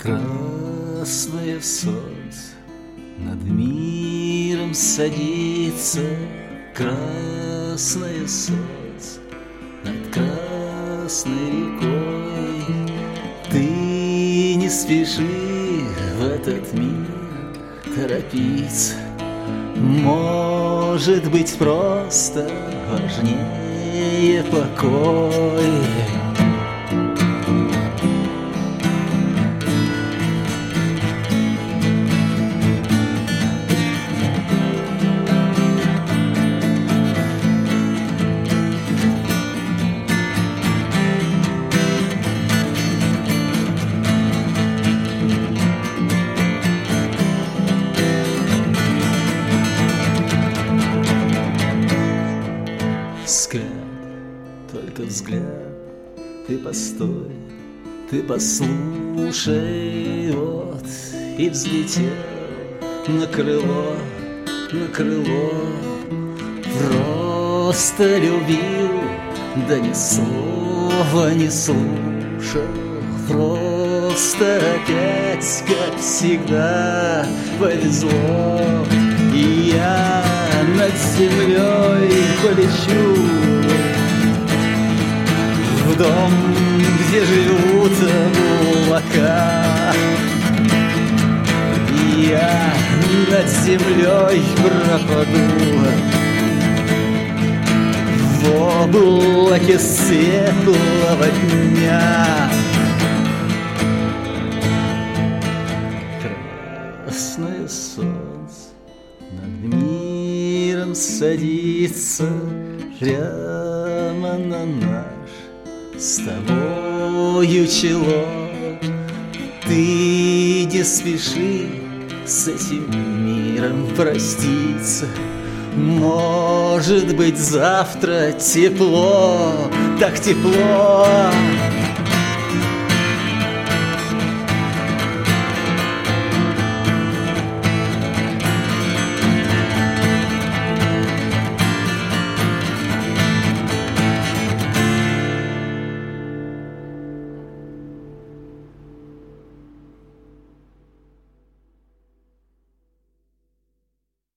Красное солнце над миром садится, красное солнце над красной рекой. Ты не спеши в этот мир торопиться, может быть, просто важнее покой. Взгляд, только взгляд, ты постой, ты послушай, вот и взлетел на крыло, на крыло. Просто любил, да ни слова не слушал, просто опять, как всегда, повезло. И я над землей полечу в дом, где живут облака. И я над землей пропаду в облаке светлого дня. Красное солнце над миром садится прямо на наш с тобою чело. Ты не спеши с этим миром проститься, может быть, завтра тепло, так тепло.